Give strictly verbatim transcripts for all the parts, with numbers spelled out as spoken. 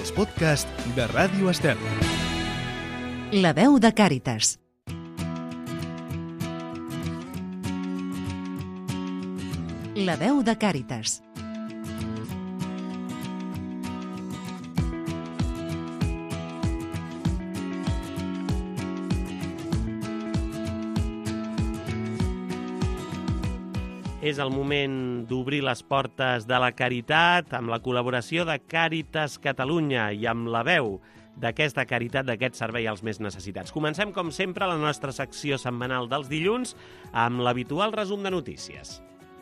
els podcasts de Ràdio Estel. La veu de Càritas. La veu de Càritas. És el moment d'obrir les portes de la caritat amb la col·laboració de Càritas Catalunya i amb la veu d'aquesta caritat, d'aquest servei als més necessitats. Comencem, com sempre, la nostra secció setmanal dels dilluns amb l'habitual resum de notícies.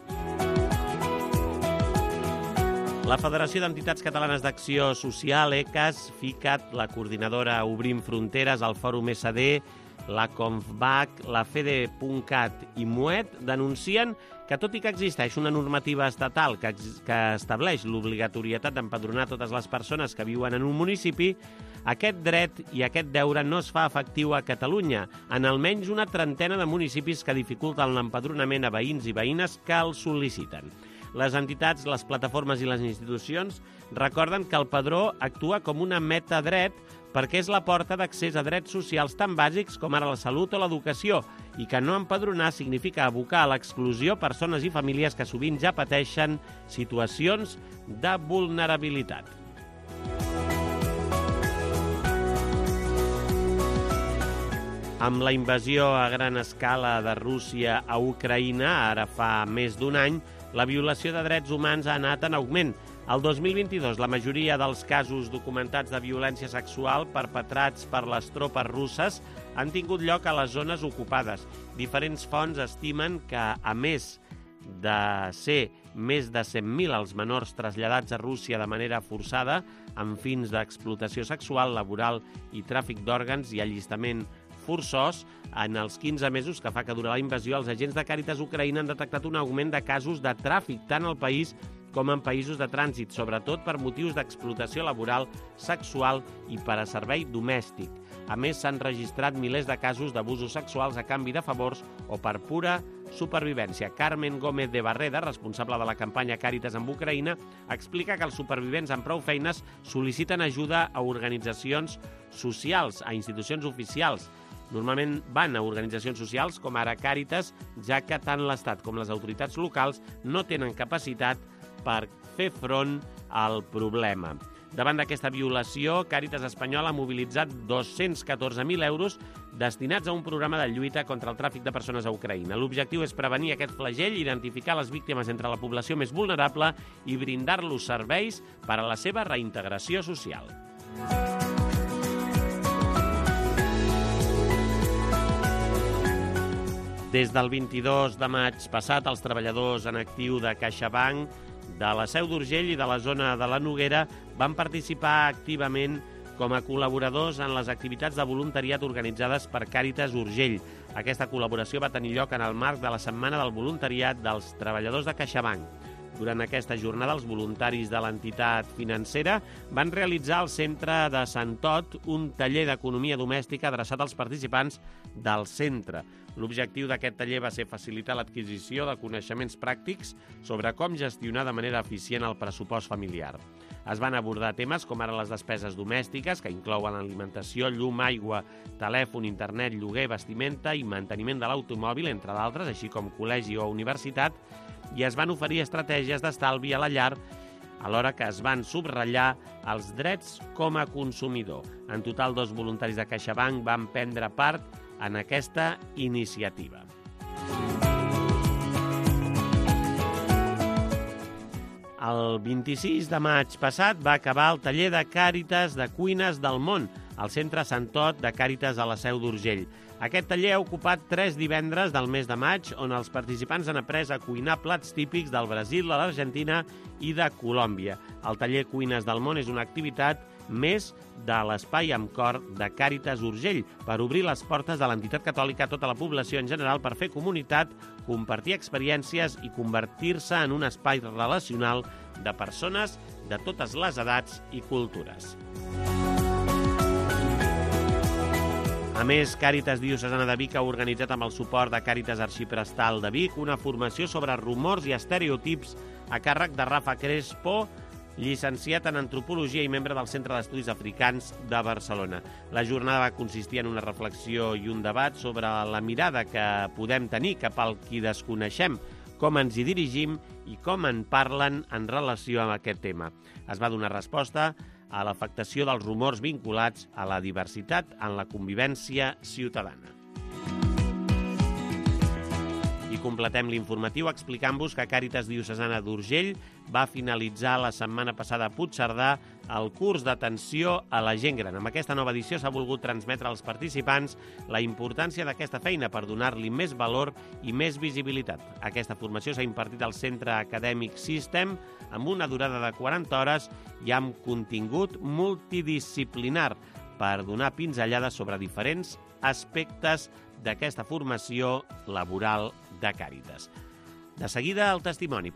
La Federació d'Entitats Catalanes d'Acció Social, E C A S, FICAT, la coordinadora Obrim Fronteres, el Fòrum S D, la CONFBAC, la FEDE.cat i MUET denuncien que, tot i que existeix una normativa estatal que, que estableix l'obligatorietat d'empadronar totes les persones que viuen en un municipi, aquest dret i aquest deure no es fa efectiu a Catalunya, en almenys una trentena de municipis que dificulten l'empadronament a veïns i veïnes que el sol·liciten. Les entitats, les plataformes i les institucions recorden que el padró actua com una metadret perquè és la porta d'accés a drets socials tan bàsics com ara la salut o l'educació i que no empadronar significa abocar a l'exclusió persones i famílies que sovint ja pateixen situacions de vulnerabilitat. Amb la invasió a gran escala de Rússia a Ucraïna, ara fa més d'un any, la violació de drets humans ha anat en augment. El dos mil vint-i-dos, la majoria dels casos documentats de violència sexual perpetrats per les tropes russes han tingut lloc a les zones ocupades. Diferents fonts estimen que, a més de ser més de cent mil els menors traslladats a Rússia de manera forçada, amb fins d'explotació sexual, laboral i tràfic d'òrgans i allistament forçós, en els quinze mesos que fa que dura la invasió, els agents de Càritas Ucraïna han detectat un augment de casos de tràfic tant al país com en països de trànsit, sobretot per motius d'explotació laboral, sexual i per a servei domèstic. A més, s'han registrat milers de casos d'abusos sexuals a canvi de favors o per pura supervivència. Carmen Gómez de Barreda, responsable de la campanya Càritas amb Ucraïna, explica que els supervivents amb prou feines sol·liciten ajuda a organitzacions socials, a institucions oficials. Normalment van a organitzacions socials com ara Càritas, ja que tant l'Estat com les autoritats locals no tenen capacitat per fer front al problema. Davant d'aquesta violació, Càritas Espanyol ha mobilitzat dos-cents catorze mil euros destinats a un programa de lluita contra el tràfic de persones a Ucraïna. L'objectiu és prevenir aquest flagell, identificar les víctimes entre la població més vulnerable i brindar-los serveis per a la seva reintegració social. Des del vint-i-dos de maig passat, els treballadors en actiu de CaixaBank, de la Seu d'Urgell i de la zona de la Noguera van participar activament com a col·laboradors en les activitats de voluntariat organitzades per Càritas Urgell. Aquesta col·laboració va tenir lloc en el marc de la Setmana del Voluntariat dels Treballadors de CaixaBank. Durant aquesta jornada, els voluntaris de l'entitat financera van realitzar al centre de Sant Tot un taller d'economia domèstica adreçat als participants del centre. L'objectiu d'aquest taller va ser facilitar l'adquisició de coneixements pràctics sobre com gestionar de manera eficient el pressupost familiar. Es van abordar temes com ara les despeses domèstiques, que inclouen alimentació, llum, aigua, telèfon, internet, lloguer, vestimenta i manteniment de l'automòbil, entre d'altres, així com col·legi o universitat, i es van oferir estratègies d'estalvi a la llar, alhora que es van subratllar els drets com a consumidor. En total, dos voluntaris de CaixaBank van prendre part en aquesta iniciativa. El vint-i-sis de maig passat va acabar el taller de Càritas de Cuines del Món, al centre Sant Tot de Càritas a la Seu d'Urgell. Aquest taller ha ocupat tres divendres del mes de maig, on els participants han après a cuinar plats típics del Brasil, de l'Argentina i de Colòmbia. El taller Cuines del Món és una activitat més de l'Espai amb Cor de Càritas Urgell, per obrir les portes de l'entitat catòlica a tota la població en general, per fer comunitat, compartir experiències i convertir-se en un espai relacional de persones de totes les edats i cultures. A més, Càritas Diocesana de Vic ha organitzat amb el suport de Càritas Arxiprestal de Vic una formació sobre rumors i estereotips a càrrec de Rafa Crespo, llicenciat en Antropologia i membre del Centre d'Estudis Africans de Barcelona. La jornada va consistir en una reflexió i un debat sobre la mirada que podem tenir cap al qui desconeixem, com ens hi dirigim i com en parlen en relació amb aquest tema. Es va donar resposta a l'afectació dels rumors vinculats a la diversitat en la convivència ciutadana. I completem l'informatiu explicant-vos que Càritas Diocesana d'Urgell va finalitzar la setmana passada a Puigcerdà el curs d'atenció a la gent gran. Amb aquesta nova edició s'ha volgut transmetre als participants la importància d'aquesta feina per donar-li més valor i més visibilitat. Aquesta formació s'ha impartit al Centre Acadèmic System amb una durada de quaranta hores i amb contingut multidisciplinar per donar pinzellades sobre diferents aspectes d'aquesta formació laboral de Càritas. De seguida, el testimoni.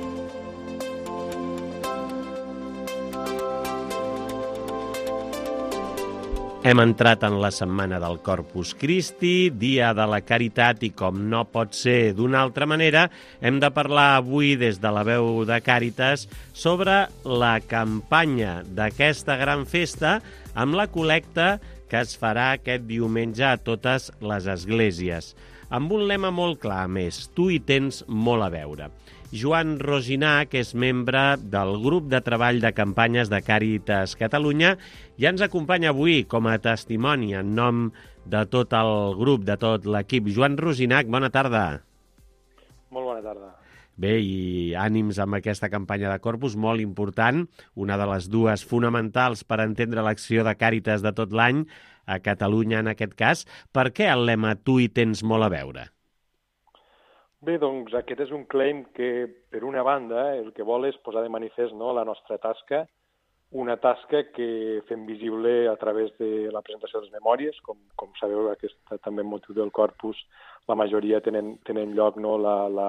Hem entrat en la setmana del Corpus Christi, dia de la Caritat, i com no pot ser d'una altra manera, hem de parlar avui des de la veu de Càritas sobre la campanya d'aquesta gran festa amb la col·lecta que es farà aquest diumenge a totes les esglésies. Amb un lema molt clar, a més, tu hi tens molt a veure. Joan Rosinà, que és membre del grup de treball de campanyes de Càritas Catalunya, ja ens acompanya avui com a testimoni en nom de tot el grup, de tot l'equip. Joan Rosinac, bona tarda. Molt bona tarda. Bé, i ànims amb aquesta campanya de Corpus, molt important, una de les dues fonamentals per entendre l'acció de Càritas de tot l'any, a Catalunya en aquest cas. Per què el lema tu hi tens molt a veure? Bé, doncs aquest és un claim que, per una banda, el que vol és posar de manifest, no, la nostra tasca, una tasca que fem visible a través de la presentació de les memòries. Com, com sabeu, aquest també motiu del Corpus, la majoria tenen, tenen lloc, no, la, la,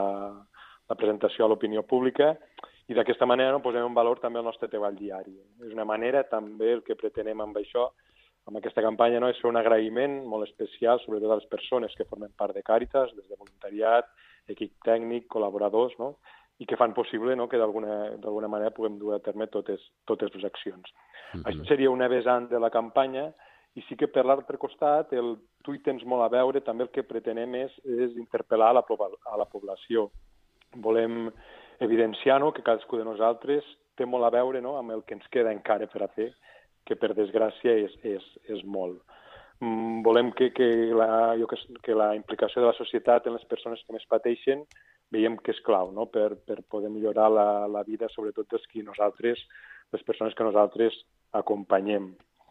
la presentació a l'opinió pública, i d'aquesta manera no, posem en valor també el nostre treball diari. És una manera, també, el que pretenem amb això, amb aquesta campanya, no, és fer un agraïment molt especial, sobretot a les persones que formen part de Càritas, des de voluntariat, equip tècnic, col·laboradors, no? I que fan possible, no, que d'alguna manera puguem dur a terme totes, totes les accions. Mm-hmm. Això seria una vessant de la campanya, i sí que per l'altre costat, el tu hi tens molt a veure, també el que pretenem és, és interpel·lar a la, a la població. Volem evidenciar, no, que cadascú de nosaltres té molt a veure, no, amb el que ens queda encara per a fer, que per desgràcia és, és, és molt. Mm, volem que, que, la, jo que, que la implicació de la societat en les persones que més pateixen veiem que és clau, no? per, per poder millorar la, la vida, sobretot dels qui nosaltres, les persones que nosaltres acompanyem.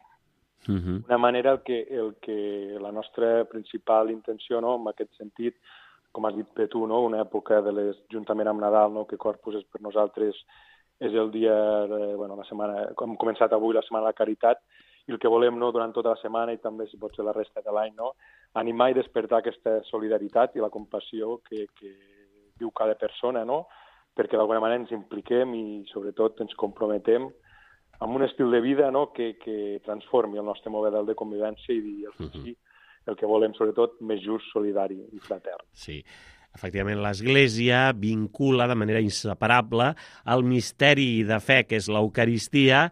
Mm-hmm. D'una manera, el que, el que la nostra principal intenció, no, en aquest sentit, com has dit tu, no, una època de les, juntament amb Nadal, no, que Corpus és per nosaltres és el dia, de, bueno, la setmana, hem començat avui la Setmana de la Caritat, i el que volem, no, durant tota la setmana i també, si pot ser la resta de l'any, no, animar i despertar aquesta solidaritat i la compassió que, que viu cada persona, no, perquè d'alguna manera ens impliquem i sobretot ens comprometem amb un estil de vida, no, que, que transformi el nostre model de convivència i dir, sí, el que volem, sobretot, més just, solidari i fratern. Sí. Efectivament, l'Església vincula de manera inseparable el misteri de fe, que és l'Eucaristia,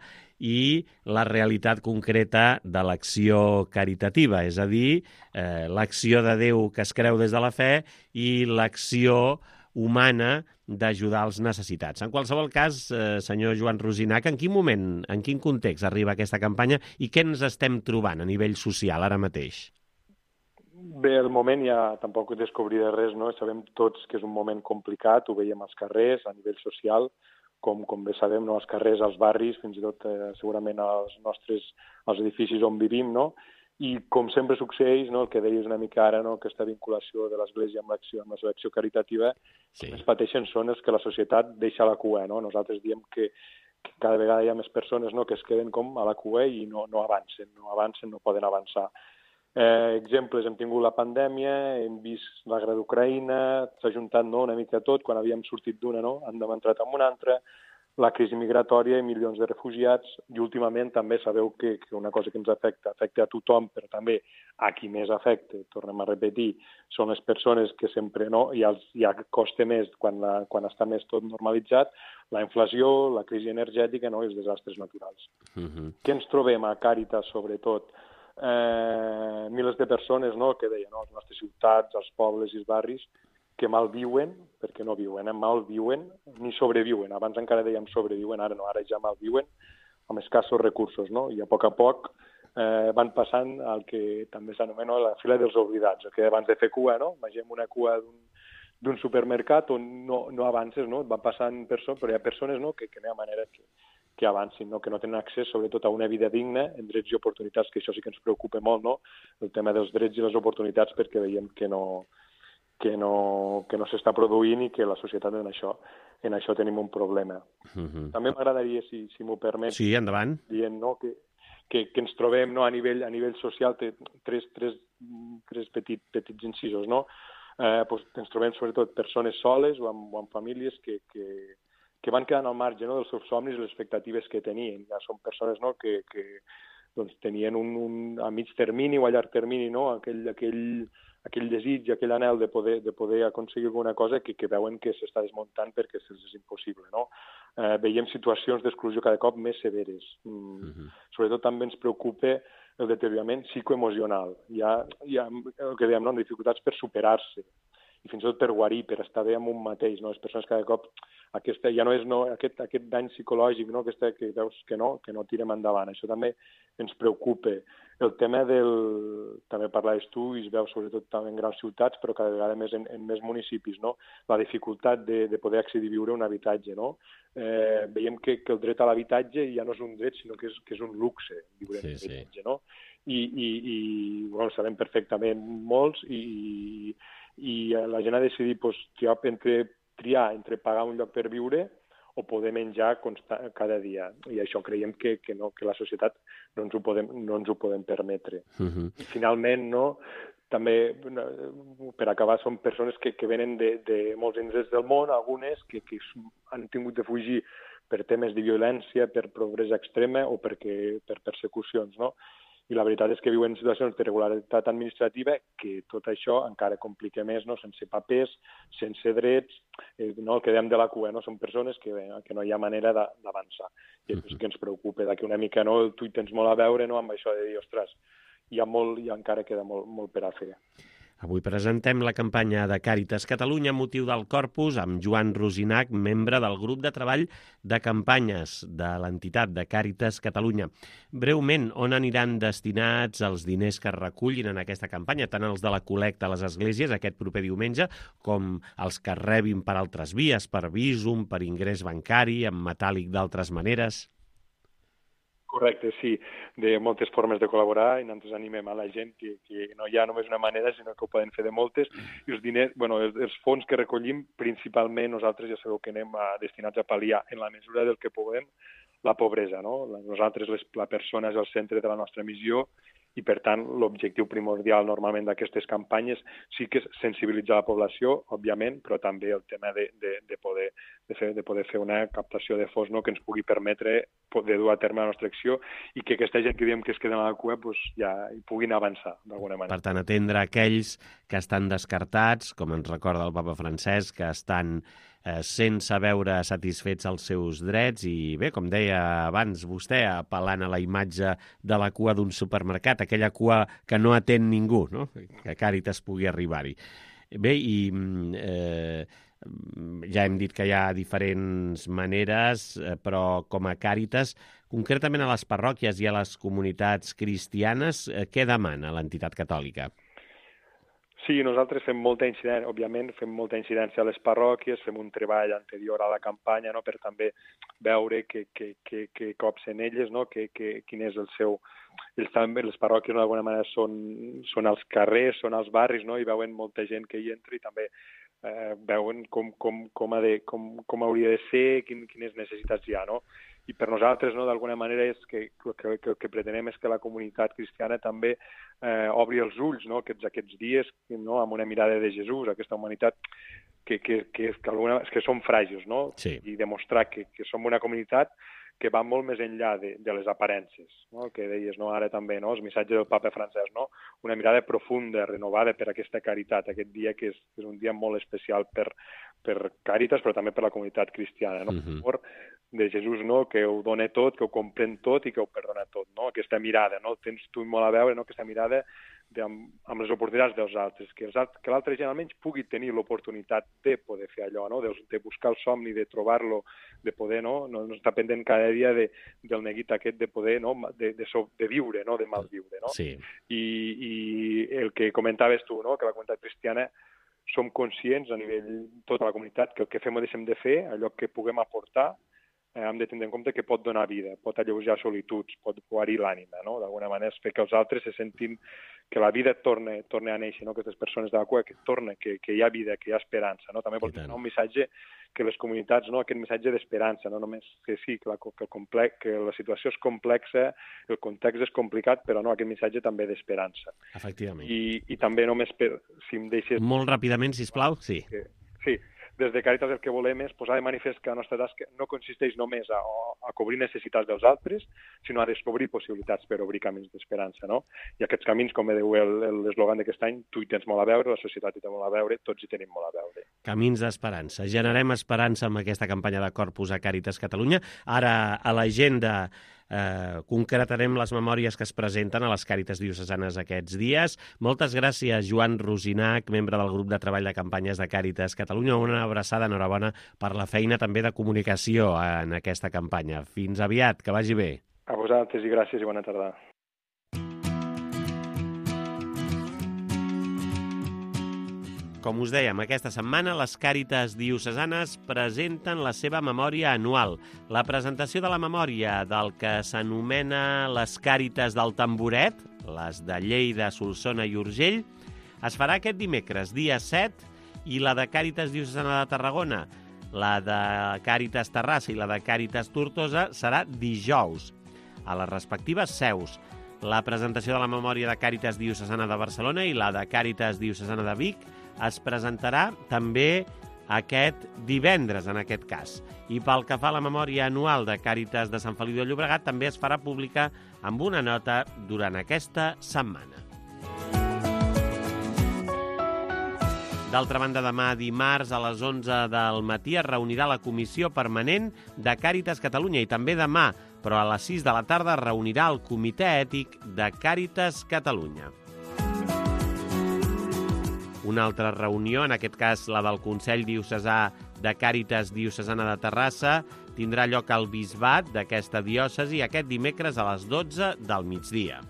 i la realitat concreta de l'acció caritativa, és a dir, eh, l'acció de Déu que es creu des de la fe i l'acció humana d'ajudar els necessitats. En qualsevol cas, eh, senyor Joan Rosinac, en quin moment, en quin context arriba aquesta campanya i què ens estem trobant a nivell social ara mateix? Bé, el moment ja tampoc descobriré res, no? Sabem tots que és un moment complicat, ho veiem als carrers, a nivell social, com, com bé sabem, no? Als carrers, als barris, fins i tot eh, segurament als nostres als edificis on vivim, no? I com sempre succeeix, no? El que deies una mica ara, no? Aquesta vinculació de l'Església amb l'acció amb l'acció caritativa, sí. Els pateixen són els que la societat deixa a la cua, no? Nosaltres diem que, que cada vegada hi ha més persones, no? Que es queden com a la cua i no, no avancen, no avancen, no poden avançar. Eh, exemples, hem tingut la pandèmia, hem vist la guerra d'Ucraïna, s'ha juntat, no, una mica tot, quan havíem sortit d'una, no, hem entrat en una altra, la crisi migratòria i milions de refugiats, i últimament també sabeu que, que una cosa que ens afecta, afecta a tothom, però també a qui més afecta, tornem a repetir, són les persones que sempre no, ja, ja costa més quan, la, quan està més tot normalitzat, la inflació, la crisi energètica, no, i els desastres naturals. Uh-huh. Què ens trobem a Càritas, sobretot? Eh, milers de persones, no?, que deien, no?, les nostres ciutats, els pobles i els barris, que malviuen, perquè no viuen, eh? malviuen, ni sobreviuen. Abans encara dèiem sobreviuen, ara no, ara ja malviuen, amb escassos recursos, no? I a poc a poc eh, van passant el que també s'anomena la fila dels oblidats, el que abans de fer cua, no? Imaginem una cua d'un d'un supermercat on no, no avances, no? Van passant persones, però hi ha persones, no?, que, que no hi ha manera que, que avancin, no? Que no tenen accés sobretot a una vida digna en drets i oportunitats, que això sí que ens preocupa molt, no? El tema dels drets i les oportunitats, perquè veiem que no, que no, que no s'està produint i que la societat en això, en això tenim un problema. Uh-huh. També m'agradaria, si, si m'ho permet, sí, endavant, dient, no?, que, que, que ens trobem, no?, a nivell, a nivell social, té tres, tres, tres petit, petits incisos, no? Eh, doncs ens trobem sobretot persones soles o amb, o amb famílies que, que, que van quedant al marge, no?, dels seus somnis i les expectatives que tenien. Ja són persones, no?, que, que doncs, tenien un, un, a mig termini o a llarg termini, no?, aquell, aquell, aquell desig, aquell anhel de poder, de poder aconseguir alguna cosa que, que veuen que s'està desmuntant perquè se'ls és impossible, no? Eh, veiem situacions d'exclusió cada cop més severes. Mm. Uh-huh. Sobretot també ens preocupa el deteriorament psicoemocional. Hi ha, hi ha el que dèiem, no?, dificultats per superar-se i fins i tot per guarir, per estar bé amb un mateix, no? Les persones cada cop, aquesta, ja no és no, aquest, aquest dany psicològic, no?, aquesta, que veus que no, que no tirem endavant. Això també ens preocupa. El tema del... també parlaves tu, i es veu sobretot també en grans ciutats, però cada vegada més en, en més municipis, no?, la dificultat de, de poder accedir a viure un habitatge, no? Eh, veiem que, que el dret a l'habitatge ja no és un dret, sinó que és, que és un luxe, viure sí, en un habitatge, sí. No? I, i, i bueno, sabem perfectament molts, i, i la gent ha decidit pues, triar, entre, triar entre pagar un lloc per viure o poder menjar constant, cada dia. I això creiem que, que, no, que la societat no ens ho podem, no ens ho podem permetre. Uh-huh. I finalment, no, també, per acabar, són persones que, que venen de, de molts indrets del món, algunes que, que han tingut de fugir per temes de violència, per pobresa extrema o perquè, per persecucions, no? I la veritat és que viuen situacions d'irregularitat administrativa que tot això encara complica més, no?, sense papers, sense drets, eh, no?, el que dèiem de la cua, no?, són persones que, que no hi ha manera d'avançar. I és que ens preocupa, d'aquí una mica, no?, tu hi tens molt a veure, no?, amb això de dir, ostres, hi ha molt i encara queda molt, molt per a fer. Avui presentem la campanya de Càritas Catalunya amb motiu del Corpus amb Joan Rosinac, membre del grup de treball de campanyes de l'entitat de Càritas Catalunya. Breument, on aniran destinats els diners que es recullin en aquesta campanya, tant els de la col·lecta a les esglésies aquest proper diumenge, com els que es rebin per altres vies, per Bizum, per ingrés bancari, en metàl·lic d'altres maneres? Correcte, sí, de moltes formes de col·laborar i nosaltres animem a la gent que, que no hi ha només una manera, sinó que ho poden fer de moltes. I els diners, bueno, els, els fons que recollim, principalment nosaltres ja sabeu que anem a, destinats a pal·liar en la mesura del que puguem la pobresa, no? Nosaltres, les, la persona és el centre de la nostra missió i, per tant, l'objectiu primordial normalment d'aquestes campanyes sí que és sensibilitzar la població, òbviament, però també el tema de, de, de, poder, de, fer, de poder fer una captació de fons, no?, que ens pugui permetre de dur a terme la nostra acció i que aquesta gent que diem que es queden a la cua pues, ja hi puguin avançar, d'alguna manera. Per tant, atendre aquells que estan descartats, com ens recorda el papa Francesc, que estan eh, sense veure satisfets els seus drets i, bé, com deia abans vostè, apel·lant a la imatge de la cua d'un supermercat, aquella cua que no atén ningú, no?, que Càritas pugui arribar-hi. Bé, i eh, ja hem dit que hi ha diferents maneres, eh, però com a Càritas, concretament a les parròquies i a les comunitats cristianes, eh, què demana l'entitat catòlica? Sí, nosaltres fem molta incidència, òbviament, fem molta incidència a les parròquies, fem un treball anterior a la campanya, no?, per també veure que, que, que, que cops en elles, no?, que, que, quin és el seu... Ells també, les parròquies, no, d'alguna manera, són, són als carrers, són als barris, no?, i veuen molta gent que hi entra i també eh, veuen com, com, com, ha de, com, com hauria de ser, quin, quines necessitats hi ha, no? i per nosaltres, no, d'alguna manera, és que, que, que el que pretenem és que la comunitat cristiana també eh, obri els ulls, no, aquests, aquests dies, no, amb una mirada de Jesús, aquesta humanitat que, que, que, que, alguna, que som fràgils, no? Sí. I demostrar que, que som una comunitat que va molt més enllà de, de les aparences, no? El que deies, no? Ara també, no? El missatge del papa francès, no? Una mirada profunda, renovada per aquesta caritat, aquest dia que és, que és un dia molt especial per, per Càritas, però també per la comunitat cristiana, no? Uh-huh. Por de Jesús, no? Que ho dona tot, que ho comprèn tot i que ho perdona tot, no? Aquesta mirada, no? Tens tu molt a veure, no? Aquesta mirada de, amb, amb les oportunitats dels altres, que, els altres, que l'altre gent almenys pugui tenir l'oportunitat de poder fer allò, no? De, de buscar el somni, de trobar-lo, de poder, no? No, no estar pendent cada dia de, del neguit aquest de poder, no? De, de, so, de viure, no? De malviure, no? Sí. I, I el que comentaves tu, no? Que la comunitat cristiana som conscients a nivell tota la comunitat que el que fem o deixem de fer, allò que puguem aportar, eh, hem de tenir en compte que pot donar vida, pot alleujar solituds, pot guarir l'ànima, no? D'alguna manera és fer que els altres se sentin que la vida torna, torna a néixer, no? Aquestes persones de la cua, que torna, que, que hi ha vida, que hi ha esperança, no? També vol dir un missatge que les comunitats, no? Aquest missatge d'esperança, no només que sí, que la, que, el complex, que la situació és complexa, el context és complicat, però no, aquest missatge també d'esperança. Efectivament. I, i també només per, si em deixes... Molt ràpidament, sisplau, sí. Que, sí, des de Càritas el que volem és posar de manifest que la nostra tasca no consisteix només a, a cobrir necessitats dels altres, sinó a descobrir possibilitats per obrir camins d'esperança, no? I aquests camins, com diu l'eslògan d'aquest any, tu hi tens molt a veure, la societat hi té molt a veure, tots hi tenim molt a veure. Camins d'esperança. Generem esperança amb aquesta campanya de Corpus a Càritas Catalunya. Ara, a l'agenda, eh, concretarem les memòries que es presenten a les Càritas diocesanes aquests dies. Moltes gràcies, Joan Rosinac, membre del grup de treball de campanyes de Càritas Catalunya. Una abraçada, enhorabona per la feina també de comunicació en aquesta campanya. Fins aviat, que vagi bé. A vosaltres i gràcies i bona tarda. Com us dèiem, aquesta setmana les Càritas diocesanes presenten la seva memòria anual. La presentació de la memòria del que s'anomena les Càritas del Tamboret, les de Lleida, Solsona i Urgell, es farà aquest dimecres, dia set, i la de Càritas diocesana de Tarragona, la de Càritas Terrassa i la de Càritas Tortosa serà dijous, a les respectives seus. La presentació de la memòria de Càritas diocesana de Barcelona i la de Càritas diocesana de Vic es presentarà també aquest divendres, en aquest cas. I pel que fa a la memòria anual de Càritas de Sant Feliu de Llobregat, també es farà pública amb una nota durant aquesta setmana. D'altra banda, demà dimarts a les onze del matí es reunirà la Comissió Permanent de Càritas Catalunya i també demà, però a les sis de la tarda, es reunirà el Comitè Ètic de Càritas Catalunya. Una altra reunió, en aquest cas la del Consell Diocesà de Càritas Diocesana de Terrassa, tindrà lloc al bisbat d'aquesta diòcesi aquest dimecres a les dotze del migdia.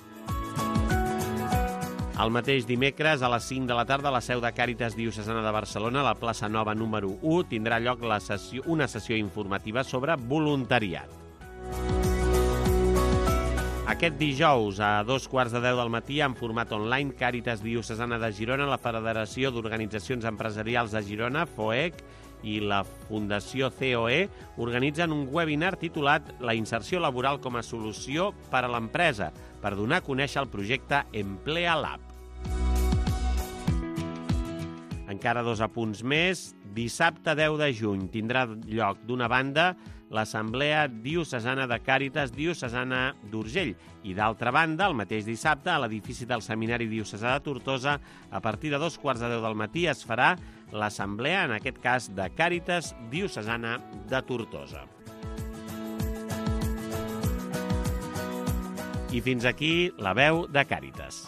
El mateix dimecres, a les cinc de la tarda, a la seu de Càritas Diocesana de Barcelona, a la plaça Nova número u, tindrà lloc la sessió, una sessió informativa sobre voluntariat. Aquest dijous, a dos quarts de deu del matí, en format online, Càritas Diocesana de Girona, la Federació d'Organitzacions Empresarials de Girona, FOEC, i la Fundació C O E organitzen un webinar titulat La inserció laboral com a solució per a l'empresa, per donar a conèixer el projecte Emplea Lab. Encara dos apunts més. Dissabte deu de juny tindrà lloc, d'una banda, l'Assemblea Diocesana de Càritas Diocesana d'Urgell i, d'altra banda, el mateix dissabte, a l'edifici del Seminari Diocesà de Tortosa, a partir de dos quarts de deu del matí, es farà l'assemblea, en aquest cas, de Càritas Diocesana de Tortosa. I fins aquí la veu de Càritas.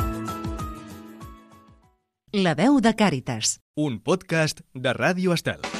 La veu de Càritas. Un podcast de Ràdio Estel.